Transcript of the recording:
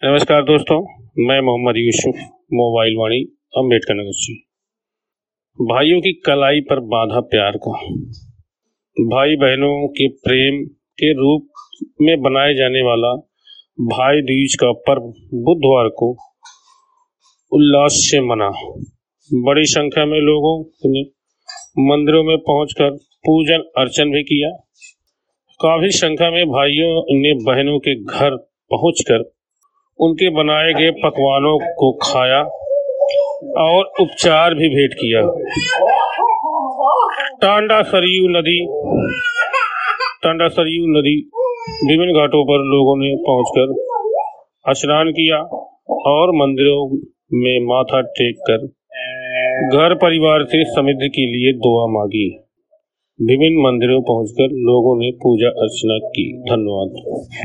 नमस्कार दोस्तों, मैं मोहम्मद यूसुफ, मोबाइल वाणी, अम्बेडकर नगर से। भाइयों की कलाई पर बांधा प्यार का, भाई बहनों के प्रेम के रूप में बनाए जाने वाला भाई दूज का पर्व बुधवार को उल्लास से मना। बड़ी संख्या में लोगों ने मंदिरों में पहुंचकर पूजन अर्चन भी किया। काफी संख्या में भाइयों ने बहनों के घर पहुंचकर उनके बनाए गए पकवानों को खाया और उपचार भी भेंट किया। टांडा सरयू नदी विभिन्न घाटों पर लोगों ने पहुंचकर स्नान किया और मंदिरों में माथा टेक कर घर परिवार से समृद्धि के लिए दुआ मांगी। विभिन्न मंदिरों पहुंचकर लोगों ने पूजा अर्चना की। धन्यवाद।